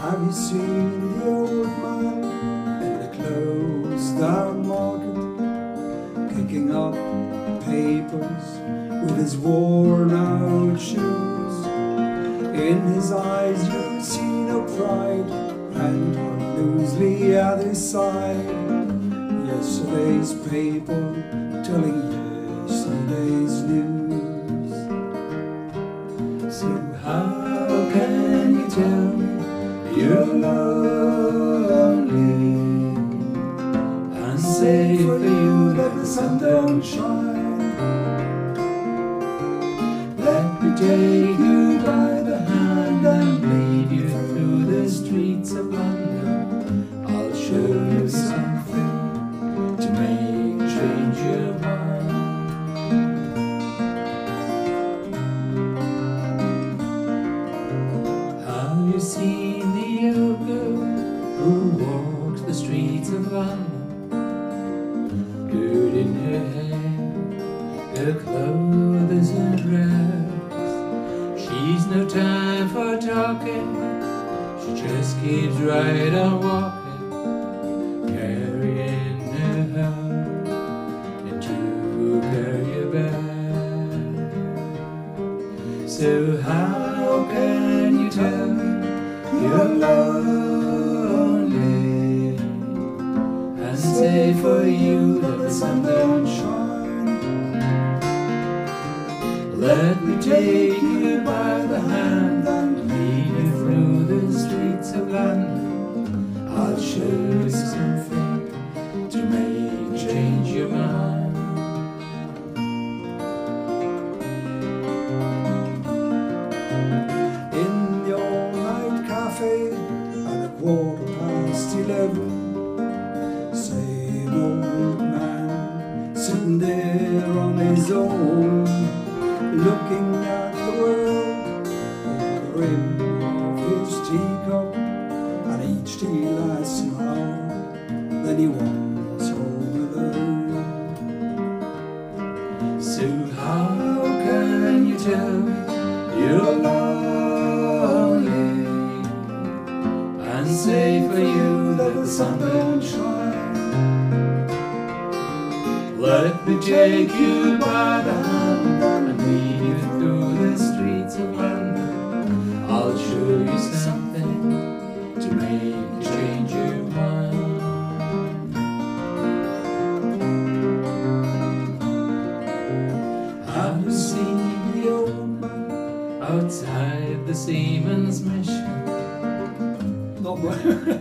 Have you seen the old man in the closed down market, kicking up papers with his worn out shoes? In his eyes you see no pride, and hung loosely at his side. Yesterday's paper telling yesterday's news. So how can you tell me you're lonely, and say for you that the sun don't shine? Let me take you by the hand and lead you through the streets of London. I'll show you something to make change your mind. Have you seen the old girl who walks the streets of London? Good in her hair, her clothes and rags. She's no time for talking, she just keeps right on walking, carrying her heart into carry a bag. So how can you tell me you're lonely, and say for you that the sun don't shine? Let me take you by the hand and lead you through the streets of London. I'll show you something to make change your mind. In the all-night cafe at 11:15, same old man sitting there on his own, looking at the world over the rim of his teacup, and each tea lasts an hour, then he walks home alone. So how can you tell me you're lonely, and say for you that the sun don't shine? Let me take you by the hand and lead you through the streets of London. I'll show you something to make you change your mind. Have you seen the old man outside the Seamen's Mission? Nochmal.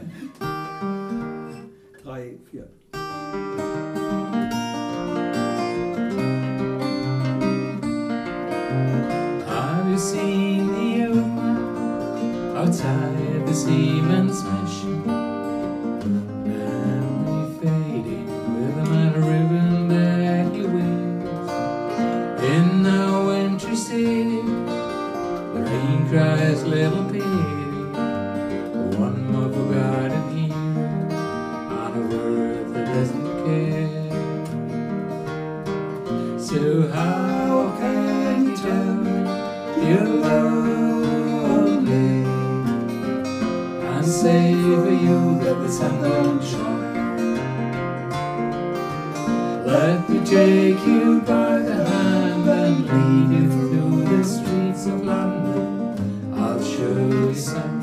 3, 4. Have you seen the old man outside the Seamen's Mission? Memory fading with a metal ribbon that he wears. In the wintry city, the rain cries little pity. One more forgotten here on a earth that doesn't care. So how can you tell me you're lonely, and say for you that the sun don't shine? Let me take you by the hand and lead you through the streets of London. I'll show you something